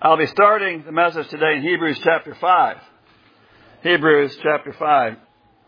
I'll be starting the message today in Hebrews chapter 5. Hebrews chapter 5.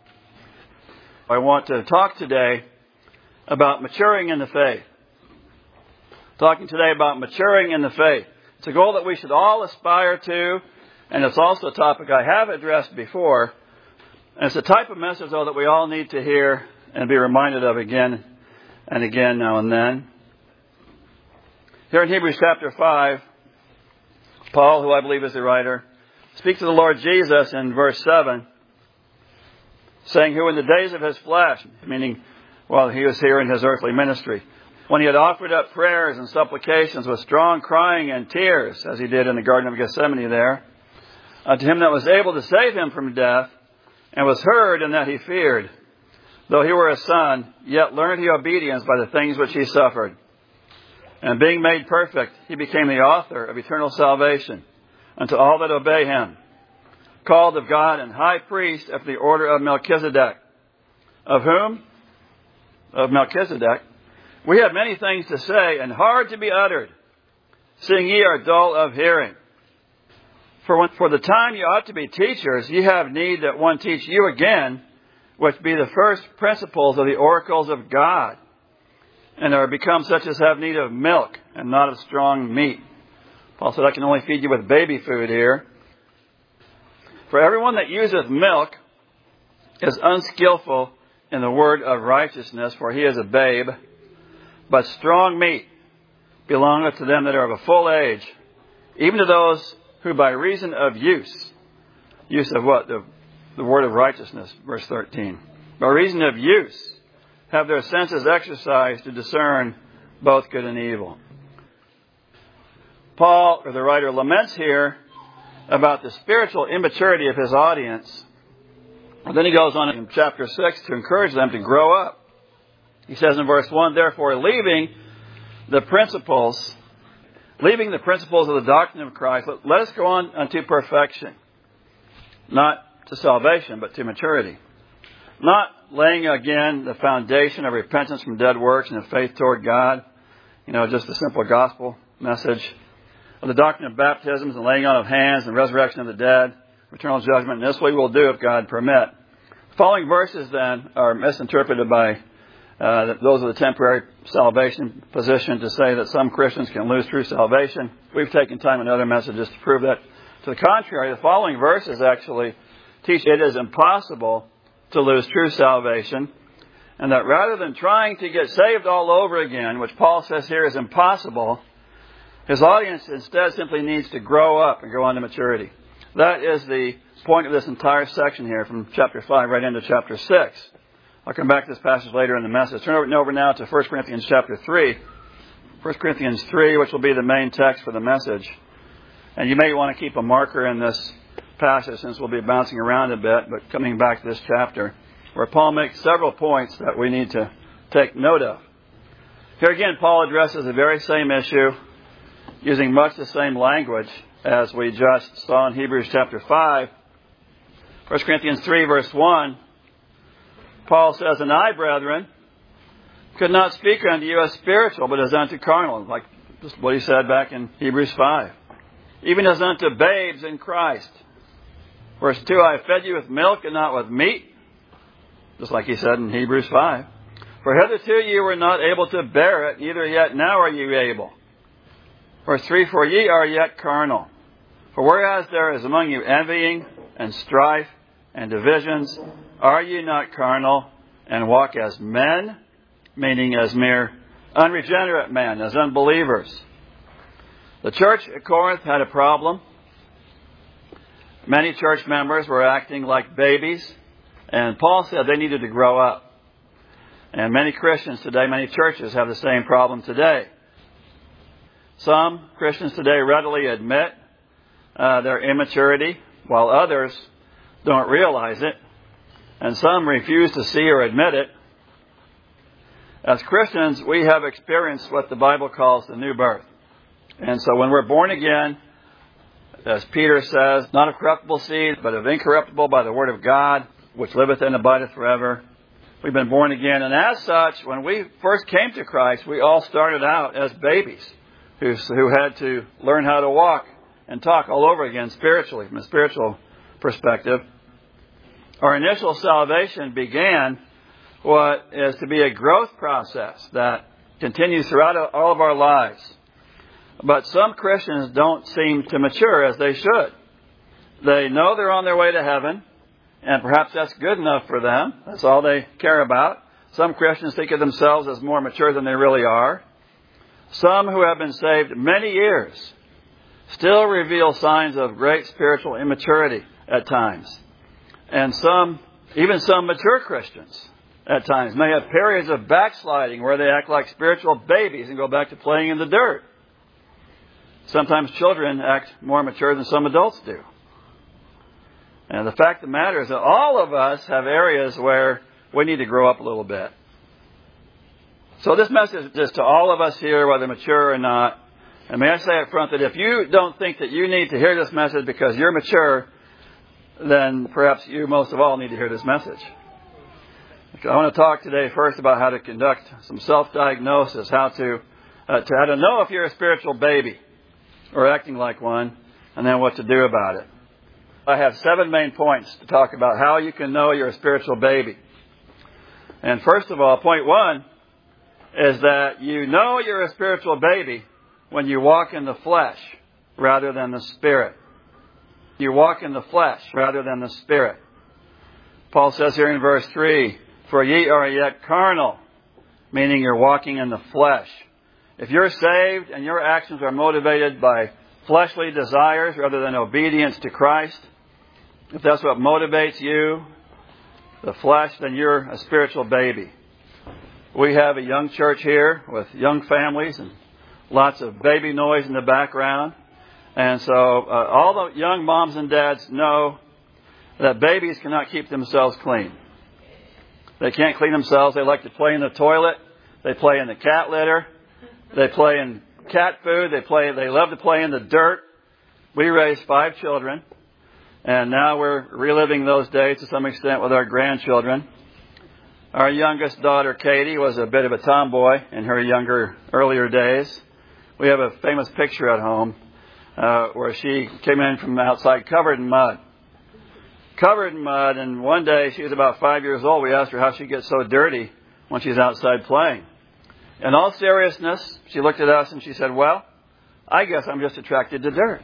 I want to talk today about maturing in the faith. Talking today about maturing in the faith. It's a goal that we should all aspire to, and it's also a topic I have addressed before. And it's a type of message, though, that we all need to hear and be reminded of again and again now and then. Here in Hebrews chapter 5, Paul, who I believe is the writer, speaks to the Lord Jesus in verse 7, saying, who in the days of his flesh, meaning while he was here in his earthly ministry, when he had offered up prayers and supplications with strong crying and tears, as he did in the Garden of Gethsemane there, to him that was able to save him from death, and was heard in that he feared, though he were a son, yet learned he obedience by the things which he suffered. And being made perfect, he became the author of eternal salvation unto all that obey him, called of God and high priest after the order of Melchizedek. Of whom? Of Melchizedek. We have many things to say and hard to be uttered, seeing ye are dull of hearing. For the time ye ought to be teachers, ye have need that one teach you again, which be the first principles of the oracles of God, and are become such as have need of milk and not of strong meat. Paul said, I can only feed you with baby food here. For everyone that useth milk is unskillful in the word of righteousness, for he is a babe. But strong meat belongeth to them that are of a full age, even to those who by reason of use of what? The word of righteousness, verse 13. By reason of use, have their senses exercised to discern both good and evil. Paul, or the writer, laments here about the spiritual immaturity of his audience. And then he goes on in chapter 6 to encourage them to grow up. He says in verse 1, therefore, leaving the principles of the doctrine of Christ, let us go on unto perfection. Not to salvation, but to maturity. Not laying again the foundation of repentance from dead works and of faith toward God. Just a simple gospel message of the doctrine of baptisms and laying on of hands and resurrection of the dead, eternal judgment. And this we will do if God permit. The following verses then are misinterpreted by those of the temporary salvation position to say that some Christians can lose true salvation. We've taken time in other messages to prove that. To the contrary, the following verses actually teach it is impossible to lose true salvation, and that rather than trying to get saved all over again, which Paul says here is impossible, his audience instead simply needs to grow up and go on to maturity. That is the point of this entire section here from chapter 5 right into chapter 6. I'll come back to this passage later in the message. Turn over now to 1 Corinthians chapter 3. 1 Corinthians 3, which will be the main text for the message. And you may want to keep a marker in this passage since we'll be bouncing around a bit, but coming back to this chapter where Paul makes several points that we need to take note of. Here again, Paul addresses the very same issue using much the same language as we just saw in Hebrews chapter 5. 1 Corinthians 3 verse 1, Paul says, and I, brethren, could not speak unto you as spiritual, but as unto carnal, like just what he said back in Hebrews 5. Even as unto babes in Christ. Verse 2, I fed you with milk and not with meat, just like he said in Hebrews 5. For hitherto you were not able to bear it, neither yet now are you able. Verse 3, for ye are yet carnal. For whereas there is among you envying and strife and divisions, are ye not carnal and walk as men, meaning as mere unregenerate men, as unbelievers? The church at Corinth had a problem. Many church members were acting like babies, and Paul said they needed to grow up. And many Christians today, many churches have the same problem today. Some Christians today readily admit their immaturity, while others don't realize it, and some refuse to see or admit it. As Christians, we have experienced what the Bible calls the new birth. And so when we're born again, as Peter says, not of corruptible seed, but of incorruptible by the word of God, which liveth and abideth forever. We've been born again. And as such, when we first came to Christ, we all started out as babies who had to learn how to walk and talk all over again spiritually, from a spiritual perspective. Our initial salvation began what is to be a growth process that continues throughout all of our lives. But some Christians don't seem to mature as they should. They know they're on their way to heaven, and perhaps that's good enough for them. That's all they care about. Some Christians think of themselves as more mature than they really are. Some who have been saved many years still reveal signs of great spiritual immaturity at times. And even some mature Christians at times may have periods of backsliding where they act like spiritual babies and go back to playing in the dirt. Sometimes children act more mature than some adults do. And the fact of the matter is that all of us have areas where we need to grow up a little bit. So this message is to all of us here, whether mature or not. And may I say up front that if you don't think that you need to hear this message because you're mature, then perhaps you most of all need to hear this message. I want to talk today first about how to conduct some self-diagnosis, how to know if you're a spiritual baby or acting like one, and then what to do about it. I have 7 main points to talk about how you can know you're a spiritual baby. And first of all, point 1 is that you know you're a spiritual baby when you walk in the flesh rather than the Spirit. You walk in the flesh rather than the Spirit. Paul says here in verse 3, "For ye are yet carnal," meaning you're walking in the flesh. If you're saved and your actions are motivated by fleshly desires rather than obedience to Christ, if that's what motivates you, the flesh, then you're a spiritual baby. We have a young church here with young families and lots of baby noise in the background. And so all the young moms and dads know that babies cannot keep themselves clean. They can't clean themselves. They like to play in the toilet. They play in the cat litter. They play in cat food. They love to play in the dirt. We raised 5 children. And now we're reliving those days to some extent with our grandchildren. Our youngest daughter, Katie, was a bit of a tomboy in her earlier days. We have a famous picture at home where she came in from outside covered in mud. Covered in mud, and one day, she was about 5 years old, we asked her how she gets so dirty when she's outside playing. In all seriousness, she looked at us and she said, "Well, I guess I'm just attracted to dirt."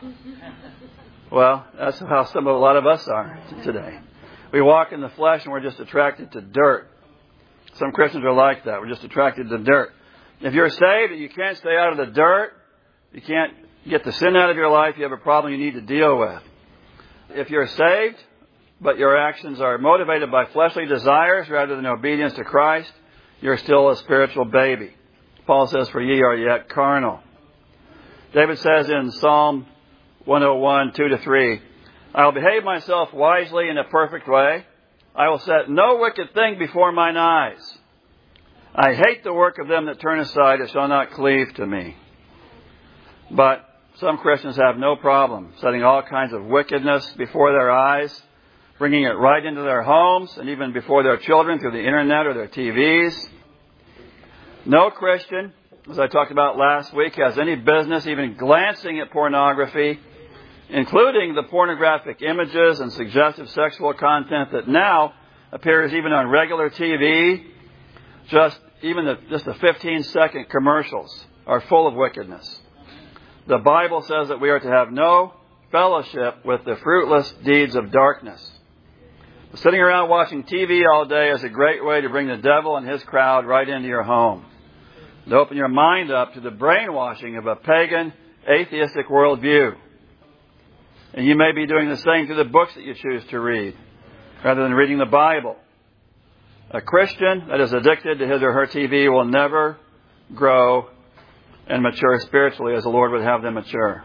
Well, that's how a lot of us are today. We walk in the flesh and we're just attracted to dirt. Some Christians are like that. We're just attracted to dirt. If you're saved, you can't stay out of the dirt. You can't get the sin out of your life. You have a problem you need to deal with. If you're saved, but your actions are motivated by fleshly desires rather than obedience to Christ, you're still a spiritual baby. Paul says, "For ye are yet carnal." David says in Psalm 101, 2-3, "I will behave myself wisely in a perfect way. I will set no wicked thing before mine eyes. I hate the work of them that turn aside. It shall not cleave to me." But some Christians have no problem setting all kinds of wickedness before their eyes, bringing it right into their homes and even before their children through the internet or their TVs. No Christian, as I talked about last week, has any business even glancing at pornography, including the pornographic images and suggestive sexual content that now appears even on regular TV. Just the 15-second commercials are full of wickedness. The Bible says that we are to have no fellowship with the fruitless deeds of darkness. Sitting around watching TV all day is a great way to bring the devil and his crowd right into your home, to open your mind up to the brainwashing of a pagan, atheistic worldview. And you may be doing the same through the books that you choose to read, rather than reading the Bible. A Christian that is addicted to his or her TV will never grow and mature spiritually as the Lord would have them mature.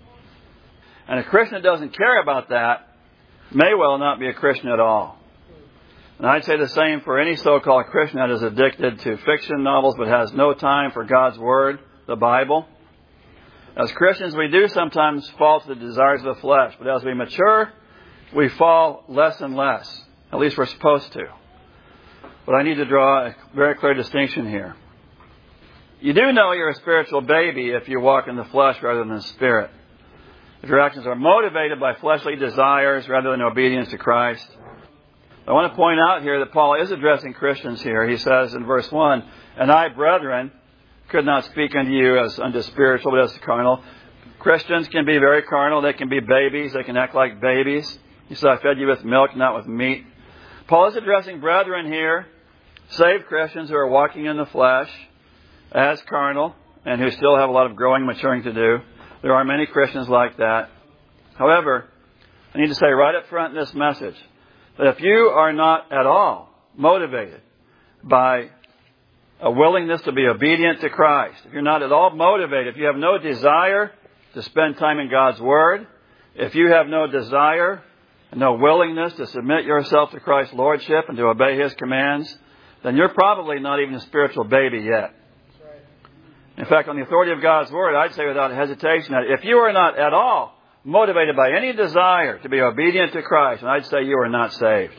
And a Christian that doesn't care about that may well not be a Christian at all. And I'd say the same for any so-called Christian that is addicted to fiction novels but has no time for God's Word, the Bible. As Christians, we do sometimes fall to the desires of the flesh, but as we mature, we fall less and less. At least we're supposed to. But I need to draw a very clear distinction here. You do know you're a spiritual baby if you walk in the flesh rather than the Spirit. if your actions are motivated by fleshly desires rather than obedience to Christ. I want to point out here that Paul is addressing Christians here. He says in verse 1, "And I, brethren, could not speak unto you as unto spiritual, but as to carnal." Christians can be very carnal. They can be babies. They can act like babies. He said, "I fed you with milk, not with meat." Paul is addressing brethren here, saved Christians who are walking in the flesh as carnal and who still have a lot of growing, maturing to do. There are many Christians like that. However, I need to say right up front in this message that if you are not at all motivated by a willingness to be obedient to Christ, if you're not at all motivated, if you have no desire to spend time in God's Word, if you have no desire and no willingness to submit yourself to Christ's Lordship and to obey His commands, then you're probably not even a spiritual baby yet. In fact, on the authority of God's Word, I'd say without hesitation that if you are not at all motivated by any desire to be obedient to Christ, and I'd say you are not saved.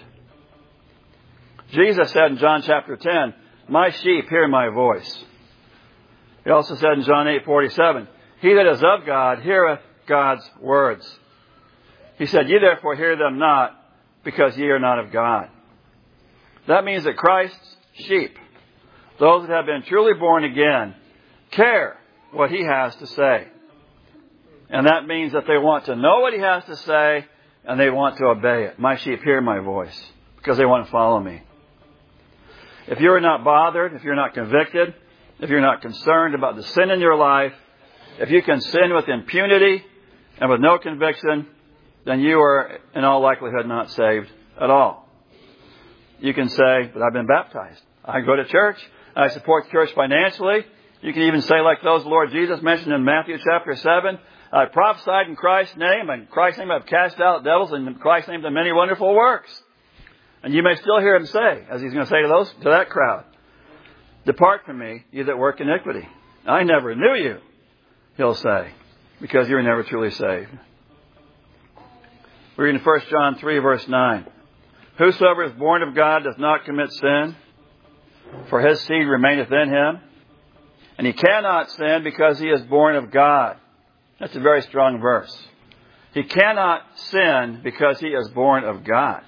Jesus said in John chapter 10, "My sheep hear my voice." He also said in John 8:47, "He that is of God heareth God's words." He said, "Ye therefore hear them not, because ye are not of God." That means that Christ's sheep, those that have been truly born again, care what He has to say. And that means that they want to know what He has to say and they want to obey it. My sheep hear my voice because they want to follow me. If you're not bothered, if you're not convicted, if you're not concerned about the sin in your life, if you can sin with impunity and with no conviction, then you are in all likelihood not saved at all. You can say, "But I've been baptized. I go to church. I support the church financially." You can even say like those the Lord Jesus mentioned in Matthew chapter 7, "I prophesied in Christ's name, and in Christ's name I've cast out devils, and in Christ's name done many wonderful works." And you may still hear Him say, as He's going to say to that crowd, "Depart from me, ye that work iniquity. I never knew you," He'll say, because you were never truly saved. We read in 1 John 3, verse 9, "Whosoever is born of God does not commit sin, for his seed remaineth in him. And he cannot sin because he is born of God." That's a very strong verse. He cannot sin because he is born of God.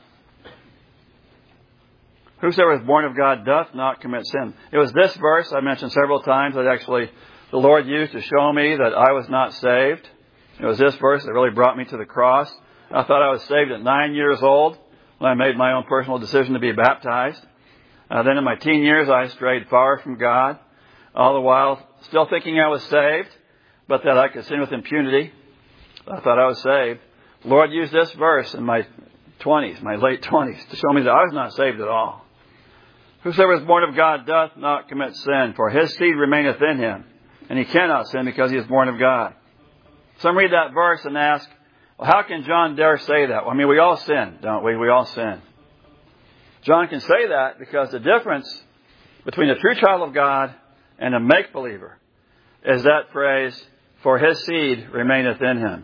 "Whosoever is born of God doth not commit sin." It was this verse I mentioned several times that actually the Lord used to show me that I was not saved. It was this verse that really brought me to the cross. I thought I was saved at 9 years old when I made my own personal decision to be baptized. Then in my teen years, I strayed far from God, all the while still thinking I was saved, but that I could sin with impunity. I thought I was saved. The Lord used this verse in my 20s, my late 20s, to show me that I was not saved at all. "Whosoever is born of God doth not commit sin, for his seed remaineth in him, and he cannot sin because he is born of God." Some read that verse and ask, "Well, how can John dare say that?" Well, I mean, we all sin, don't we? We all sin. John can say that because the difference between a true child of God and a make-believer is that phrase, "For his seed remaineth in him."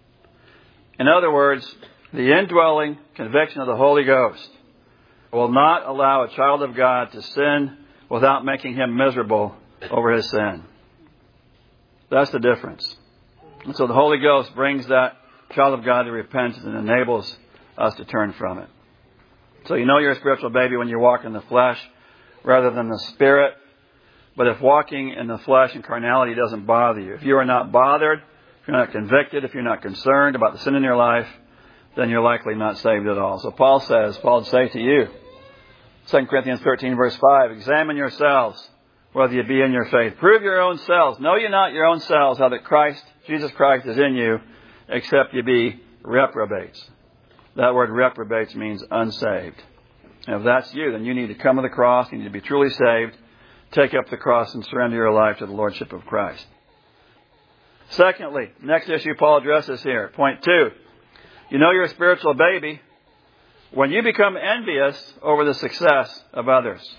In other words, the indwelling conviction of the Holy Ghost will not allow a child of God to sin without making him miserable over his sin. That's the difference. And so the Holy Ghost brings that child of God to repentance and enables us to turn from it. So you know you're a spiritual baby when you walk in the flesh rather than the Spirit. But if walking in the flesh and carnality doesn't bother you, if you are not bothered, if you're not convicted, if you're not concerned about the sin in your life, then you're likely not saved at all. So Paul would say to you, 2 Corinthians 13, verse 5, "Examine yourselves, whether you be in your faith. Prove your own selves. Know ye not your own selves, how that Jesus Christ is in you, except ye be reprobates." That word reprobates means unsaved. And if that's you, then you need to come to the cross. You need to be truly saved. Take up the cross and surrender your life to the Lordship of Christ. Secondly, next issue Paul addresses here. Point 2. You know you're a spiritual baby when you become envious over the success of others.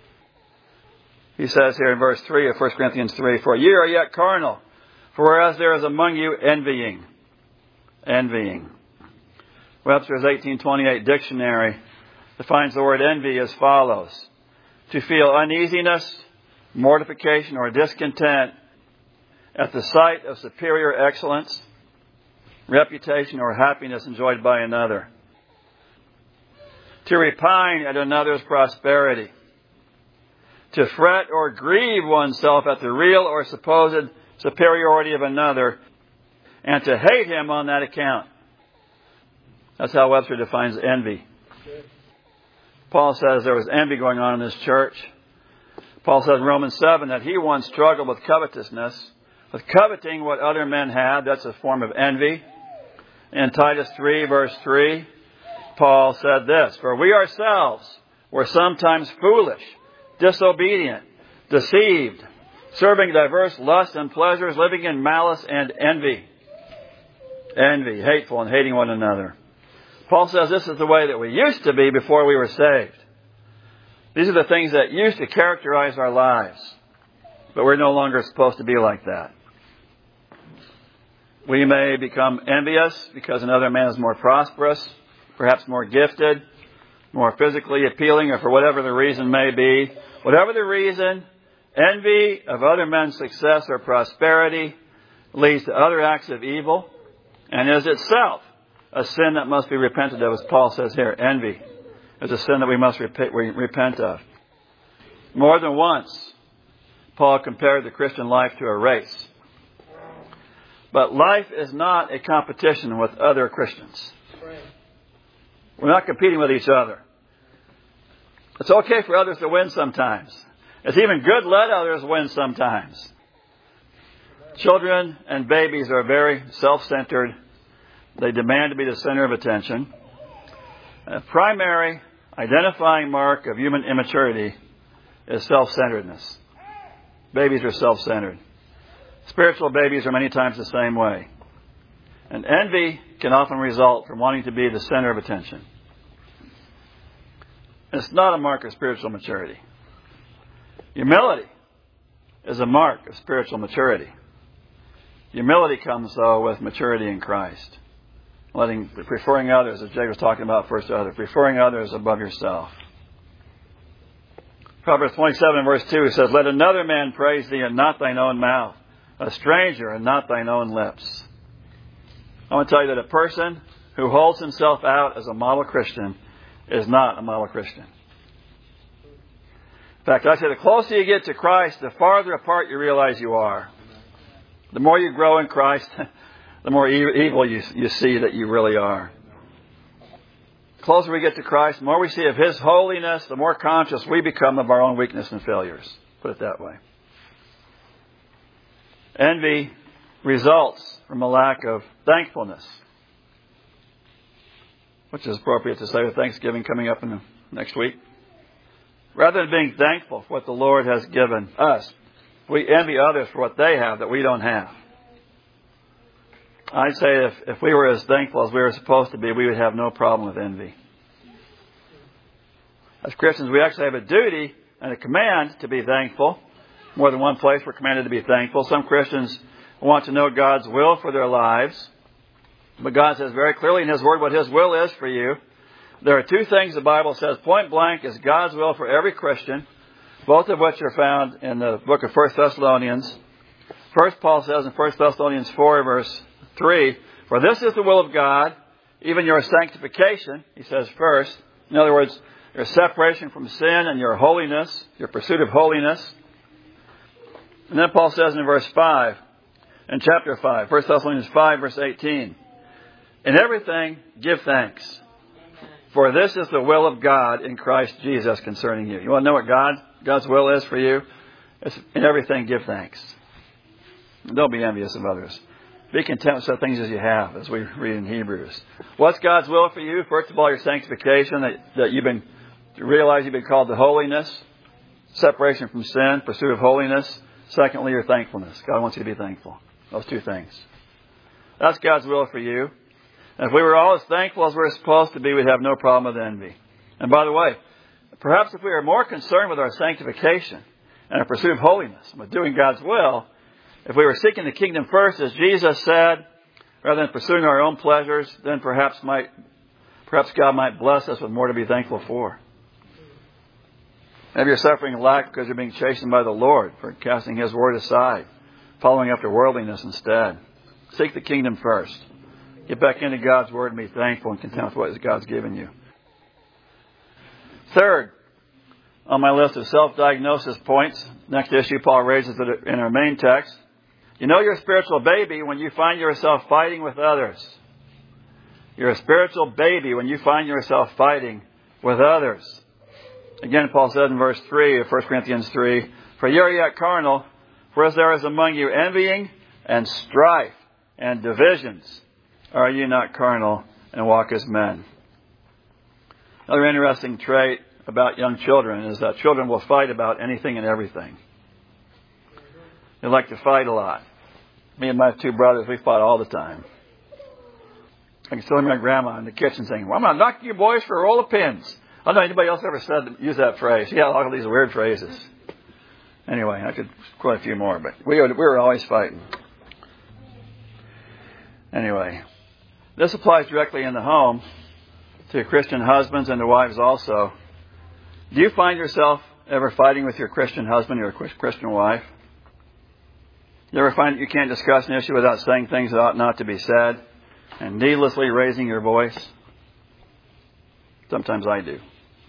He says here in verse 3 of 1 Corinthians 3, "For ye are yet carnal, for whereas there is among you envying." Envying. Webster's 1828 dictionary defines the word envy as follows: to feel uneasiness, mortification, or discontent at the sight of superior excellence. reputation, or happiness enjoyed by another. To repine at another's prosperity. To fret or grieve oneself at the real or supposed superiority of another, and to hate him on that account. That's how Webster defines envy. Paul says there was envy going on in this church. Paul says in Romans 7 that he once struggled with covetousness, with coveting what other men had. That's a form of envy. In Titus 3, verse 3, Paul said this, "For we ourselves were sometimes foolish, disobedient, deceived, serving diverse lusts and pleasures, living in malice and envy." Envy, hateful, and hating one another. Paul says this is the way that we used to be before we were saved. These are the things that used to characterize our lives. But we're no longer supposed to be like that. We may become envious because another man is more prosperous, perhaps more gifted, more physically appealing, or for whatever the reason may be. Whatever the reason, envy of other men's success or prosperity leads to other acts of evil and is itself a sin that must be repented of, as Paul says here. Envy is a sin that we must repent of. More than once, Paul compared the Christian life to a race. But life is not a competition with other Christians. We're not competing with each other. It's okay for others to win sometimes. It's even good to let others win sometimes. Children and babies are very self-centered. They demand to be the center of attention. A primary identifying mark of human immaturity is self-centeredness. Babies are self-centered. Spiritual babies are many times the same way. And envy can often result from wanting to be the center of attention. It's not a mark of spiritual maturity. Humility is a mark of spiritual maturity. Humility comes, though, with maturity in Christ. Preferring others, as Jay was talking about first to others, preferring others above yourself. Proverbs 27 verse 2 says, "Let another man praise thee and not thine own mouth, a stranger and not thine own lips." I want to tell you that a person who holds himself out as a model Christian is not a model Christian. In fact, I say the closer you get to Christ, the farther apart you realize you are. The more you grow in Christ, the more evil you see that you really are. The closer we get to Christ, the more we see of His holiness, the more conscious we become of our own weakness and failures. Put it that way. Envy results from a lack of thankfulness, which is appropriate to say with Thanksgiving coming up in the next week. Rather than being thankful for what the Lord has given us, we envy others for what they have that we don't have. I'd say if we were as thankful as we were supposed to be, we would have no problem with envy. As Christians, we actually have a duty and a command to be thankful. More than one place we're commanded to be thankful. Some Christians want to know God's will for their lives. But God says very clearly in His Word what His will is for you. There are two things the Bible says point blank is God's will for every Christian, both of which are found in the book of 1 Thessalonians. First, Paul says in 1 Thessalonians 4, verse 3, "For this is the will of God, even your sanctification," he says first. In other words, your separation from sin and your holiness, your pursuit of holiness. And then Paul says in verse 5, in chapter 5, 1 Thessalonians 5, verse 18, "In everything give thanks, for this is the will of God in Christ Jesus concerning you." You want to know what God's will is for you? It's in everything give thanks. Don't be envious of others. Be content with such things as you have, as we read in Hebrews. What's God's will for you? First of all, your sanctification, that you realize you've been called to holiness, separation from sin, pursuit of holiness. Secondly, your thankfulness. God wants you to be thankful. Those two things. That's God's will for you. And if we were all as thankful as we're supposed to be, we'd have no problem with envy. And by the way, perhaps if we are more concerned with our sanctification and our pursuit of holiness, with doing God's will, if we were seeking the kingdom first, as Jesus said, rather than pursuing our own pleasures, then perhaps God might bless us with more to be thankful for. Maybe you're suffering lack because you're being chastened by the Lord for casting His word aside, following after worldliness instead. Seek the kingdom first. Get back into God's Word and be thankful and content with what God's given you. Third, on my list of self-diagnosis points, next issue Paul raises it in our main text. You know you're a spiritual baby when you find yourself fighting with others. You're a spiritual baby when you find yourself fighting with others. Again, Paul said in verse 3 of 1 Corinthians 3, for you are yet carnal, for as there is among you envying and strife and divisions, are you not carnal and walk as men? Another interesting trait about young children is that children will fight about anything and everything. They like to fight a lot. Me and my two brothers, we fought all the time. I can still hear my grandma in the kitchen saying, well, I'm going to knock you boys for a roll of pins. I don't know anybody else ever used that phrase. She had all of these weird phrases. Anyway, I could quite a few more, but we were always fighting. Anyway, this applies directly in the home to Christian husbands and to wives also. Do you find yourself ever fighting with your Christian husband or Christian wife? You ever find that you can't discuss an issue without saying things that ought not to be said and needlessly raising your voice? Sometimes I do.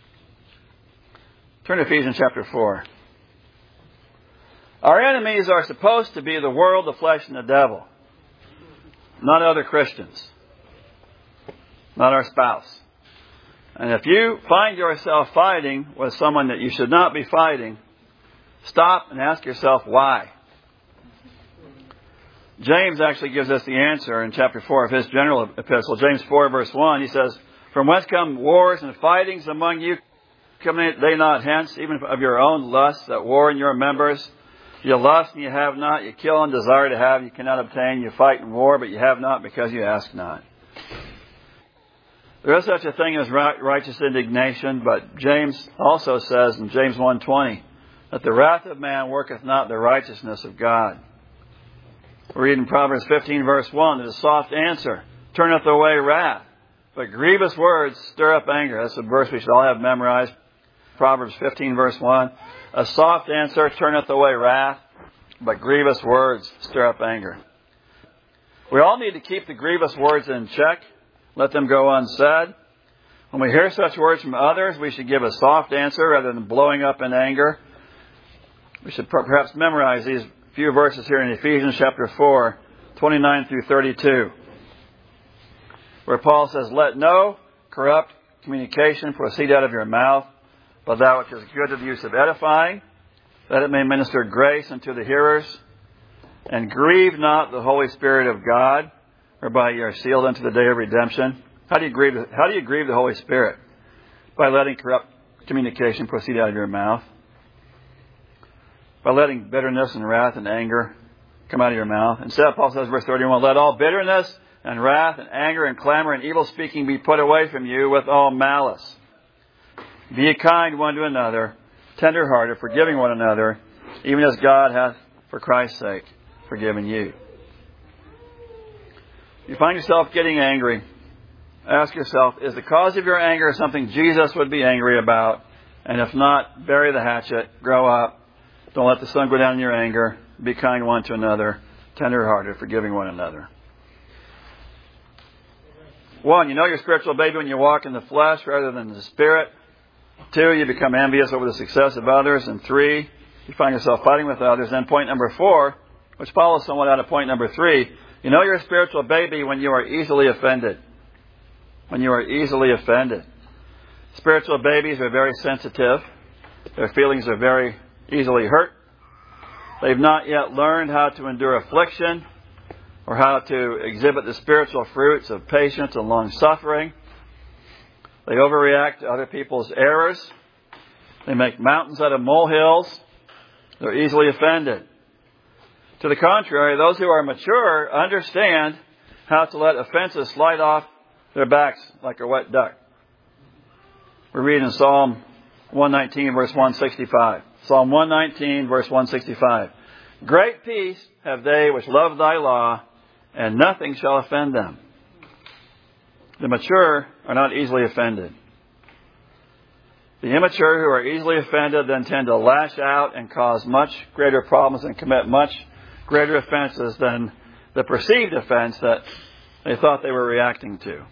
Turn to Ephesians chapter 4. Our enemies are supposed to be the world, the flesh, and the devil. Not other Christians. Not our spouse. And if you find yourself fighting with someone that you should not be fighting, stop and ask yourself why. James actually gives us the answer in chapter 4 of his general epistle. James 4 verse 1, he says, from whence come wars and fightings among you? Come they not hence, even of your own lusts that war in your members? You lust and you have not. You kill and desire to have, you cannot obtain. You fight and war, but you have not because you ask not. There is such a thing as righteous indignation, but James also says in James 1:20 that the wrath of man worketh not the righteousness of God. We read in Proverbs 15 verse 1 that a soft answer turneth away wrath, but grievous words stir up anger. That's a verse we should all have memorized. Proverbs 15 verse 1. A soft answer turneth away wrath, but grievous words stir up anger. We all need to keep the grievous words in check. Let them go unsaid. When we hear such words from others, we should give a soft answer rather than blowing up in anger. We should perhaps memorize these few verses here in Ephesians chapter 4, 29 through 32, where Paul says, let no corrupt communication proceed out of your mouth, but that which is good to the use of edifying, that it may minister grace unto the hearers. And grieve not the Holy Spirit of God, whereby you are sealed unto the day of redemption. How do you grieve the Holy Spirit? By letting corrupt communication proceed out of your mouth. By letting bitterness and wrath and anger come out of your mouth. Instead, Paul says, verse 31, let all bitterness and wrath and anger and clamor and evil speaking be put away from you with all malice. Be ye kind one to another, tender-hearted, forgiving one another, even as God hath, for Christ's sake, forgiven you. If you find yourself getting angry, ask yourself, is the cause of your anger something Jesus would be angry about? And if not, bury the hatchet, grow up. Don't let the sun go down in your anger. Be kind one to another, tender-hearted, forgiving one another. 1, you know you're a spiritual baby when you walk in the flesh rather than the spirit. 2, you become envious over the success of others. And 3, you find yourself fighting with others. Then point number 4, which follows somewhat out of point number 3, you know you're a spiritual baby when you are easily offended. When you are easily offended. Spiritual babies are very sensitive. Their feelings are very easily hurt. They've not yet learned how to endure affliction or how to exhibit the spiritual fruits of patience and long-suffering. They overreact to other people's errors. They make mountains out of molehills. They're easily offended. To the contrary, those who are mature understand how to let offenses slide off their backs like a wet duck. We read in Psalm 119, verse 165. Psalm 119, verse 165. Great peace have they which love thy law, and nothing shall offend them. The mature are not easily offended. The immature who are easily offended then tend to lash out and cause much greater problems and commit much greater offenses than the perceived offense that they thought they were reacting to.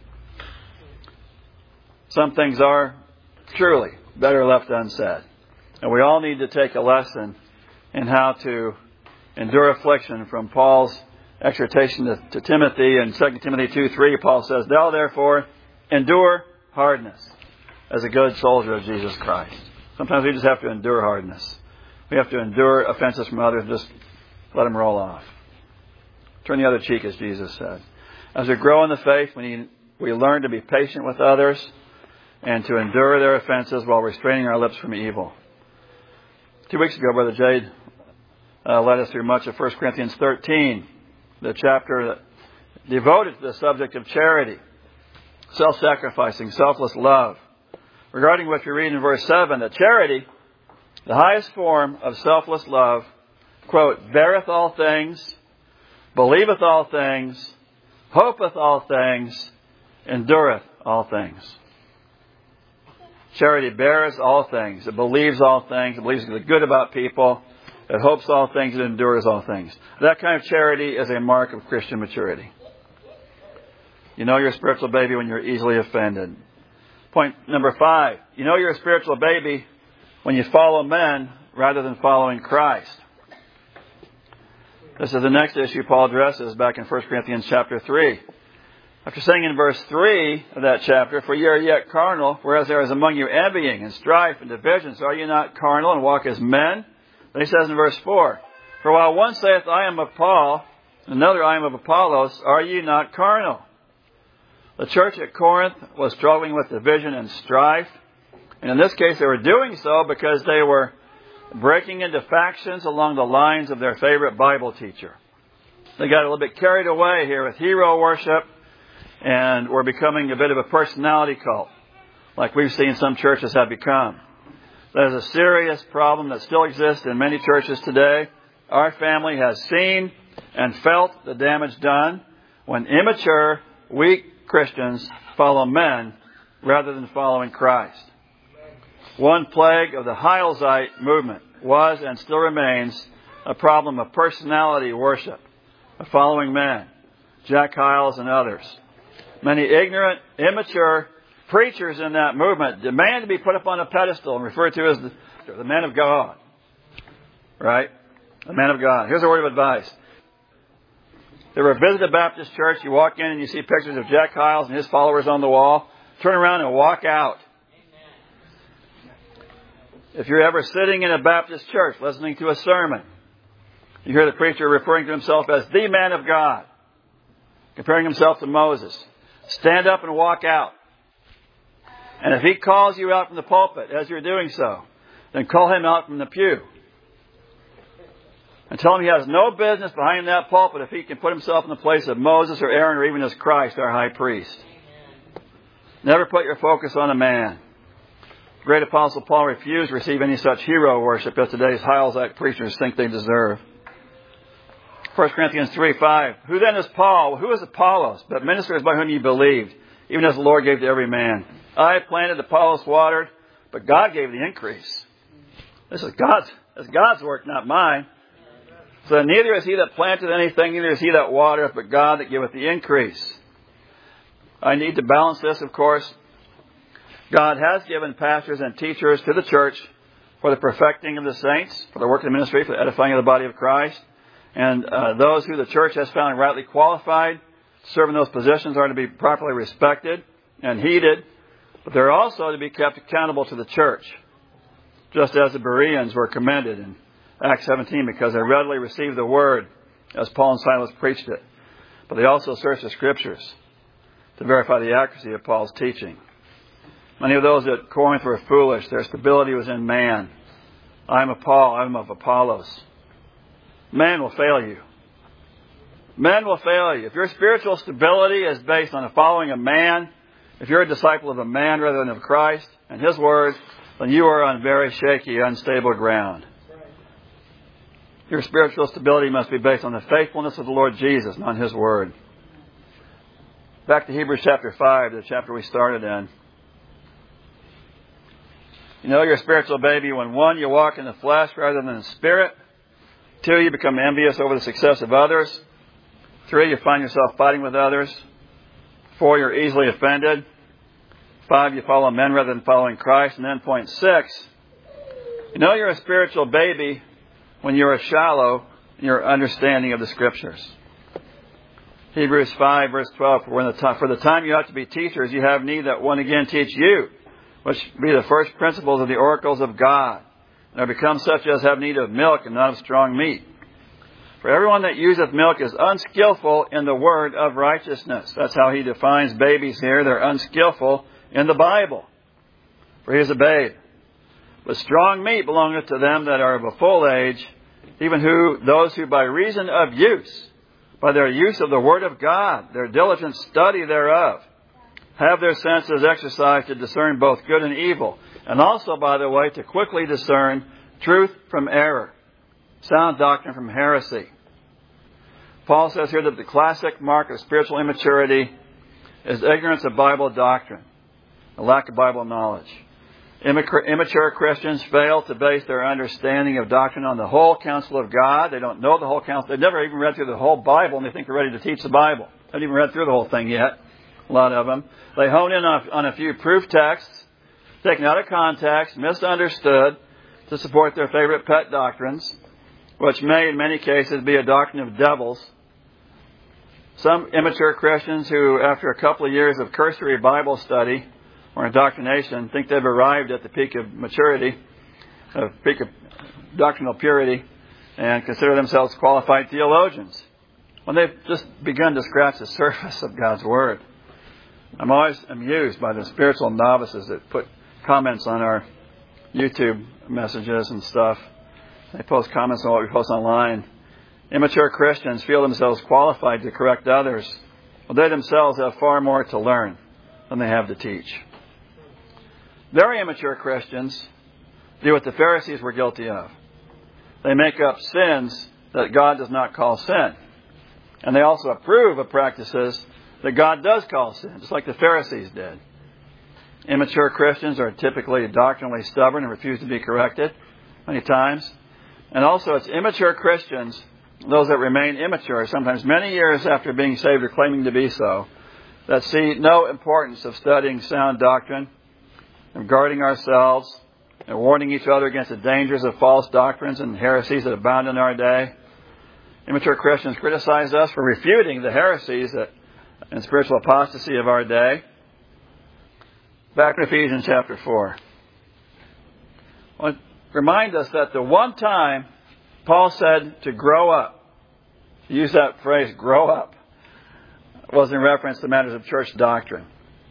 Some things are truly better left unsaid. And we all need to take a lesson in how to endure affliction from Paul's exhortation to Timothy. In 2 Timothy 2:3, Paul says, "Thou therefore endure hardness as a good soldier of Jesus Christ." Sometimes we just have to endure hardness. We have to endure offenses from others and just let them roll off. Turn the other cheek, as Jesus said. As we grow in the faith, we learn to be patient with others and to endure their offenses while restraining our lips from evil. 2 weeks ago, Brother Jade led us through much of 1 Corinthians 13, the chapter devoted to the subject of charity, self-sacrificing, selfless love, regarding which we read in verse 7 that charity, the highest form of selfless love, quote, beareth all things, believeth all things, hopeth all things, endureth all things. Charity bears all things. It believes all things. It believes the good about people. It hopes all things. It endures all things. That kind of charity is a mark of Christian maturity. You know you're a spiritual baby when you're easily offended. Point number 5. You know you're a spiritual baby when you follow men rather than following Christ. This is the next issue Paul addresses back in 1 Corinthians chapter 3. After saying in verse 3 of that chapter, "For ye are yet carnal, whereas there is among you envying and strife and division, so are you not carnal and walk as men?" Then he says in verse 4, "For while one saith, I am of Paul, and another, I am of Apollos, are ye not carnal?" The church at Corinth was struggling with division and strife. And in this case, they were doing so because they were breaking into factions along the lines of their favorite Bible teacher. They got a little bit carried away here with hero worship and were becoming a bit of a personality cult, like we've seen some churches have become. That is a serious problem that still exists in many churches today. Our family has seen and felt the damage done when immature, weak Christians follow men rather than following Christ. One plague of the Heilsite movement was and still remains a problem of personality worship, of following men, Jack Hyles and others. Many ignorant, immature preachers in that movement demand to be put up on a pedestal and referred to as the man of God. Right? The man of God. Here's a word of advice. If you ever visit a Baptist church, you walk in and you see pictures of Jack Hyles and his followers on the wall, turn around and walk out. If you're ever sitting in a Baptist church listening to a sermon, you hear the preacher referring to himself as the man of God, comparing himself to Moses, stand up and walk out. And if he calls you out from the pulpit as you're doing so, then call him out from the pew. And tell him he has no business behind that pulpit if he can put himself in the place of Moses or Aaron or even as Christ, our high priest. Never put your focus on a man. The great Apostle Paul refused to receive any such hero worship as today's Heilsite preachers think they deserve. 1 Corinthians 3:5. Who then is Paul? Who is Apollos? But ministers by whom you believed, even as the Lord gave to every man. I planted, Apollos watered, but God gave the increase. This is God's work, not mine. So neither is he that planted anything, neither is he that watereth, but God that giveth the increase. I need to balance this, of course. God has given pastors and teachers to the church for the perfecting of the saints, for the work of the ministry, for the edifying of the body of Christ. And those who the church has found rightly qualified to serve in those positions are to be properly respected and heeded. But they're also to be kept accountable to the church, just as the Bereans were commended in Acts 17 because they readily received the word as Paul and Silas preached it. But they also searched the Scriptures to verify the accuracy of Paul's teaching. Many of those at Corinth were foolish. Their stability was in man. I am of Paul. I am of Apollos. Man will fail you. Men will fail you. If your spiritual stability is based on following a man, if you're a disciple of a man rather than of Christ and His Word, then you are on very shaky, unstable ground. Your spiritual stability must be based on the faithfulness of the Lord Jesus and on His Word. Back to Hebrews chapter 5, the chapter we started in. You know you're a spiritual baby when 1, you walk in the flesh rather than in the spirit. 2, you become envious over the success of others. 3, you find yourself fighting with others. 4, you're easily offended. 5, you follow men rather than following Christ. And then point 6, you know you're a spiritual baby when you're shallow in your understanding of the Scriptures. Hebrews 5, verse 12, for the time you ought to be teachers, you have need that one again teach you, which be the first principles of the oracles of God, and are become such as have need of milk and not of strong meat. For everyone that useth milk is unskillful in the word of righteousness. That's how he defines babies here. They're unskillful in the Bible, for he is a babe. But strong meat belongeth to them that are of a full age, even those who by reason of use, by their use of the Word of God, their diligent study thereof, have their senses exercised to discern both good and evil, and also, by the way, to quickly discern truth from error, sound doctrine from heresy. Paul says here that the classic mark of spiritual immaturity is ignorance of Bible doctrine, a lack of Bible knowledge. Immature Christians fail to base their understanding of doctrine on the whole counsel of God. They don't know the whole counsel. They've never even read through the whole Bible, and they think they're ready to teach the Bible. They haven't even read through the whole thing yet, a lot of them. They hone in on a few proof texts, taken out of context, misunderstood, to support their favorite pet doctrines, which may, in many cases, be a doctrine of devils. Some immature Christians who, after a couple of years of cursory Bible study or indoctrination, think they've arrived at the peak of maturity, peak of doctrinal purity, and consider themselves qualified theologians, when they've just begun to scratch the surface of God's Word. I'm always amused by the spiritual novices that put comments on our YouTube messages and stuff. They post comments on what we post online. Immature Christians feel themselves qualified to correct others, while they themselves have far more to learn than they have to teach. Very immature Christians do what the Pharisees were guilty of. They make up sins that God does not call sin. And they also approve of practices that God does call sin, just like the Pharisees did. Immature Christians are typically doctrinally stubborn and refuse to be corrected many times. And also it's immature Christians, those that remain immature, sometimes many years after being saved or claiming to be so, that see no importance of studying sound doctrine, of guarding ourselves, and warning each other against the dangers of false doctrines and heresies that abound in our day. Immature Christians criticize us for refuting the heresies and spiritual apostasy of our day. Back in Ephesians chapter 4. I want to remind us that the one time Paul said to grow up, to use that phrase, grow up, was in reference to matters of church doctrine.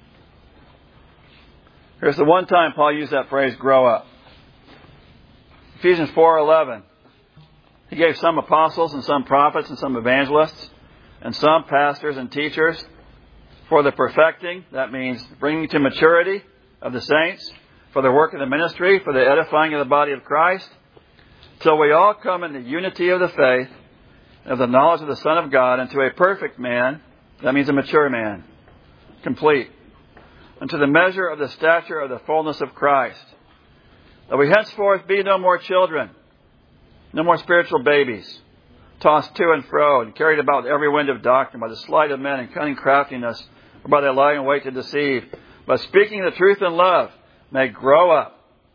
Here's the one time Paul used that phrase, grow up. Ephesians 4:11. He gave some apostles and some prophets and some evangelists and some pastors and teachers for the perfecting, that means bringing to maturity of the saints, for the work of the ministry, for the edifying of the body of Christ, till we all come in the unity of the faith, of the knowledge of the Son of God, unto a perfect man, that means a mature man, complete, unto the measure of the stature of the fullness of Christ, that we henceforth be no more children, no more spiritual babies, tossed to and fro and carried about with every wind of doctrine by the sleight of men and cunning craftiness, or by their lying wait to deceive, but speaking the truth in love, may grow up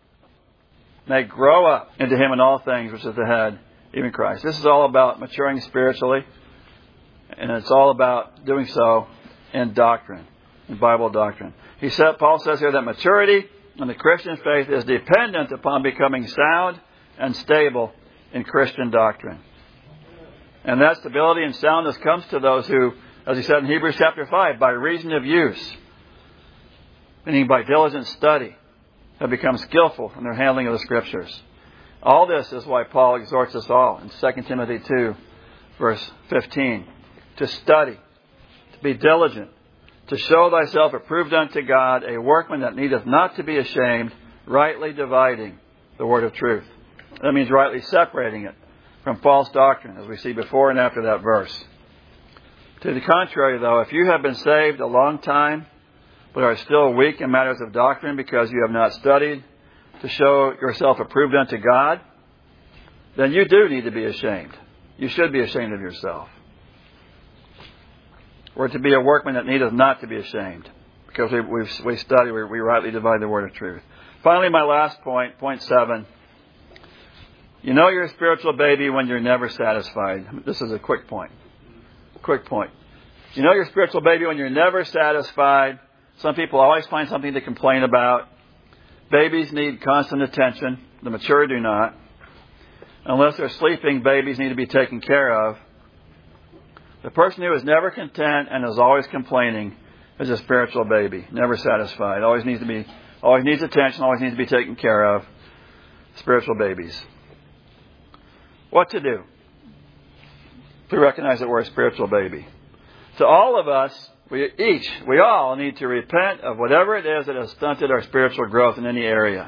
into Him in all things, which is the head, even Christ. This is all about maturing spiritually, and it's all about doing so in doctrine, in Bible doctrine. Paul says here that maturity in the Christian faith is dependent upon becoming sound and stable in Christian doctrine. And that stability and soundness comes to those who, as he said in Hebrews chapter 5, by reason of use, meaning by diligent study, have become skillful in their handling of the Scriptures. All this is why Paul exhorts us all in 2 Timothy 2, verse 15, to study, to be diligent, to show thyself approved unto God, a workman that needeth not to be ashamed, rightly dividing the word of truth. That means rightly separating it from false doctrine, as we see before and after that verse. To the contrary, though, if you have been saved a long time, but are still weak in matters of doctrine because you have not studied to show yourself approved unto God, then you do need to be ashamed. You should be ashamed of yourself. We're to be a workman that needeth not to be ashamed, because we study, we rightly divide the word of truth. Finally, my last point, point 7. You know you're a spiritual baby when you're never satisfied. This is a quick point. Quick point. You know you're a spiritual baby when you're never satisfied. Some people always find something to complain about. Babies need constant attention. The mature do not. Unless they're sleeping, babies need to be taken care of. The person who is never content and is always complaining is a spiritual baby, never satisfied. Always needs attention, always needs to be taken care of. Spiritual babies. What to do to recognize that we're a spiritual baby? To all of us, we all need to repent of whatever it is that has stunted our spiritual growth in any area.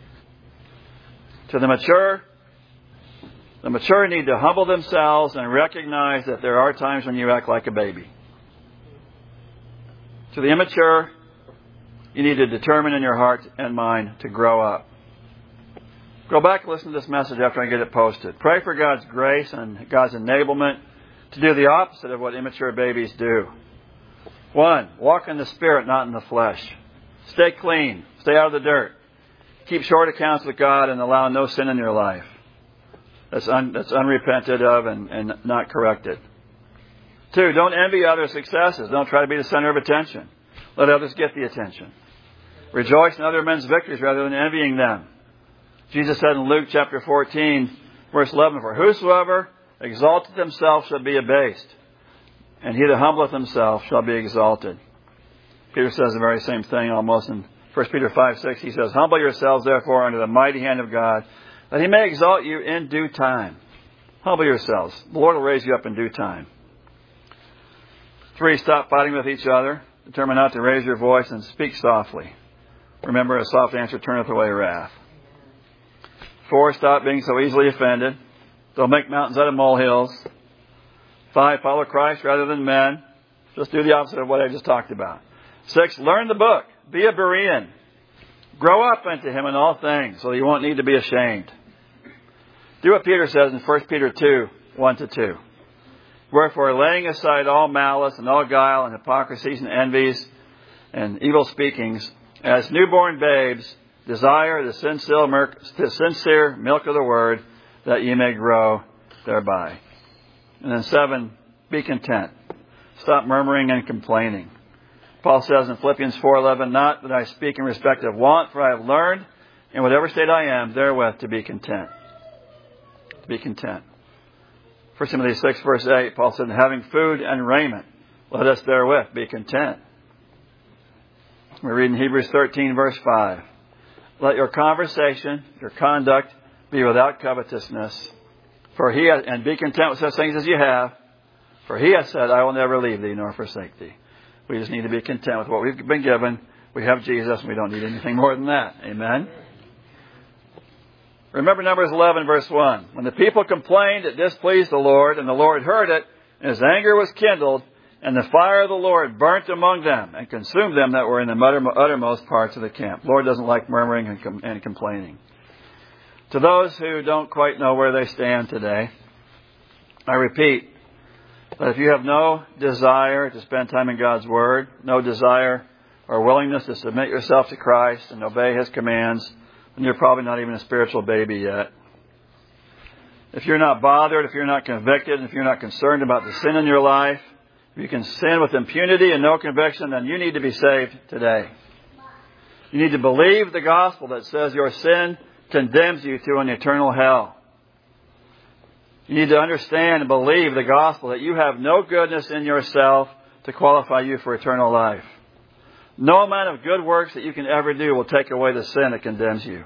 To the mature need to humble themselves and recognize that there are times when you act like a baby. To the immature, you need to determine in your heart and mind to grow up. Go back and listen to this message after I get it posted. Pray for God's grace and God's enablement to do the opposite of what immature babies do. 1, walk in the Spirit, not in the flesh. Stay clean. Stay out of the dirt. Keep short accounts with God and allow no sin in your life. That's unrepented of and not corrected. 2, don't envy others' successes. Don't try to be the center of attention. Let others get the attention. Rejoice in other men's victories rather than envying them. Jesus said in Luke chapter 14, verse 11, For whosoever exalteth himself shall be abased, and he that humbleth himself shall be exalted. Peter says the very same thing almost in 1 Peter 5:6. He says, Humble yourselves therefore under the mighty hand of God, that he may exalt you in due time. Humble yourselves. The Lord will raise you up in due time. 3, stop fighting with each other. Determine not to raise your voice and speak softly. Remember, a soft answer turneth away wrath. 4, stop being so easily offended. Don't make mountains out of molehills. 5, follow Christ rather than men. Just do the opposite of what I just talked about. 6, learn the book. Be a Berean. Grow up into him in all things so that you won't need to be ashamed. Do what Peter says in 1 Peter 2, 1-2. Wherefore, laying aside all malice and all guile and hypocrisies and envies and evil speakings, as newborn babes, desire the sincere milk of the word, that ye may grow thereby. And then 7, be content. Stop murmuring and complaining. Paul says in Philippians 4:11, Not that I speak in respect of want, for I have learned, in whatever state I am, therewith to be content. To be content. 1 Timothy 6, verse 8, Paul said, Having food and raiment, let us therewith be content. We read in Hebrews 13, verse 5, Let your conversation, your conduct, be without covetousness. And be content with such things as you have. For he has said, I will never leave thee nor forsake thee. We just need to be content with what we've been given. We have Jesus and we don't need anything more than that. Amen. Remember Numbers 11, verse 1. When the people complained, it displeased the Lord, and the Lord heard it, and his anger was kindled, and the fire of the Lord burnt among them, and consumed them that were in the uttermost parts of the camp. The Lord doesn't like murmuring and complaining. To those who don't quite know where they stand today, I repeat that if you have no desire to spend time in God's Word, no desire or willingness to submit yourself to Christ and obey His commands, then you're probably not even a spiritual baby yet. If you're not bothered, if you're not convicted, if you're not concerned about the sin in your life, if you can sin with impunity and no conviction, then you need to be saved today. You need to believe the gospel that says your sin condemns you to an eternal hell. You need to understand and believe the gospel that you have no goodness in yourself to qualify you for eternal life. No amount of good works that you can ever do will take away the sin that condemns you.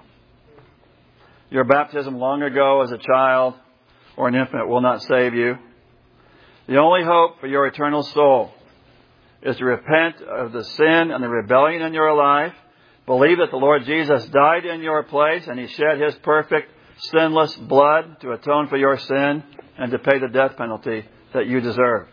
Your baptism long ago as a child or an infant will not save you. The only hope for your eternal soul is to repent of the sin and the rebellion in your life. Believe that the Lord Jesus died in your place and He shed His perfect, sinless blood to atone for your sin and to pay the death penalty that you deserved.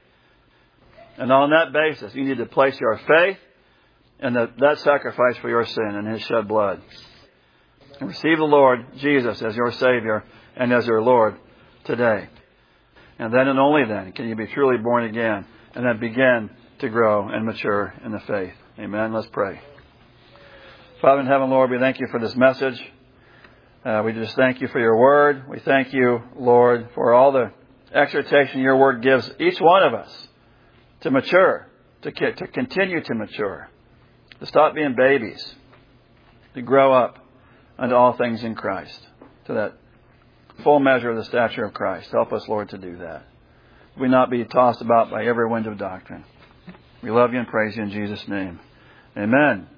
And on that basis, you need to place your faith in that sacrifice for your sin and His shed blood. And receive the Lord Jesus as your Savior and as your Lord today. And then and only then can you be truly born again and then begin to grow and mature in the faith. Amen. Let's pray. Father in heaven, Lord, we thank you for this message. We just thank you for your word. We thank you, Lord, for all the exhortation your word gives each one of us to mature, to continue to mature, to stop being babies, to grow up unto all things in Christ, to that full measure of the stature of Christ. Help us, Lord, to do that. We not be tossed about by every wind of doctrine. We love you and praise you in Jesus' name. Amen.